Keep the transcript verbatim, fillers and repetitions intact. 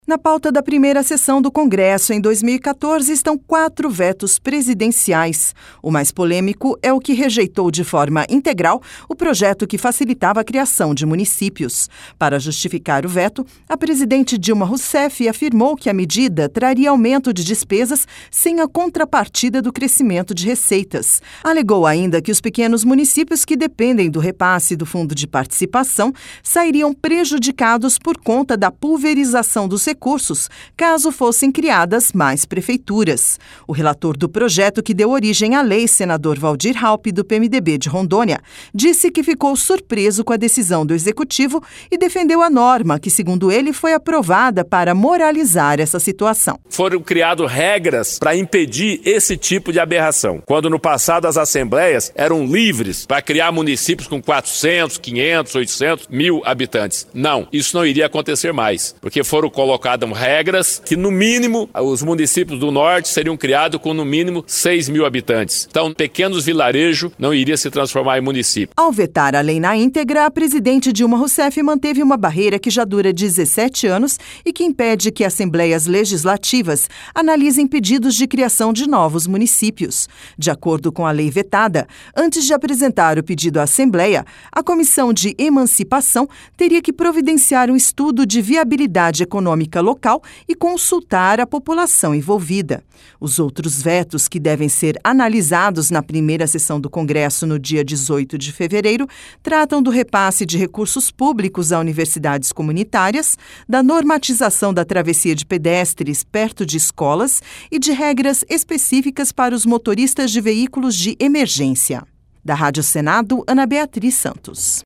Na pauta da primeira sessão do Congresso em dois mil e quatorze estão quatro vetos presidenciais. O mais polêmico é o que rejeitou de forma integral o projeto que facilitava a criação de municípios. Para justificar o veto, a presidente Dilma Rousseff afirmou que a medida traria aumento de despesas sem a contrapartida do crescimento de receitas. Alegou ainda que os pequenos municípios que dependem do repasse do Fundo de Participação sairiam prejudicados por conta da pulverização dos recursos, caso fossem criadas mais prefeituras. O relator do projeto que deu origem à lei, senador Waldir Raupp, do P M D B de Rondônia, disse que ficou surpreso com a decisão do Executivo e defendeu a norma que, segundo ele, foi aprovada para moralizar essa situação. Foram criadas regras para impedir esse tipo de aberração, quando no passado as assembleias eram livres para criar municípios com quatrocentos, quinhentos, oitocentos mil habitantes. Não, isso não iria acontecer mais, porque foram colocadas regras que, no mínimo, os municípios do norte seriam criados com, no mínimo, seis mil habitantes. Então, pequenos vilarejos não iriam se transformar em município. Ao vetar a lei na íntegra, a presidente Dilma Rousseff manteve uma barreira que já dura dezessete anos e que impede que assembleias legislativas analisem pedidos de criação de novos municípios. De acordo com a lei vetada, antes de apresentar o pedido à Assembleia, a Comissão de Emancipação teria que providenciar um estudo de viabilidade econômica local e consultar a população envolvida. Os outros vetos que devem ser analisados na primeira sessão do Congresso no dia dezoito de fevereiro tratam do repasse de recursos públicos a universidades comunitárias, da normatização da travessia de pedestres perto de escolas e de regras específicas para os motoristas de veículos de emergência. Da Rádio Senado, Ana Beatriz Santos.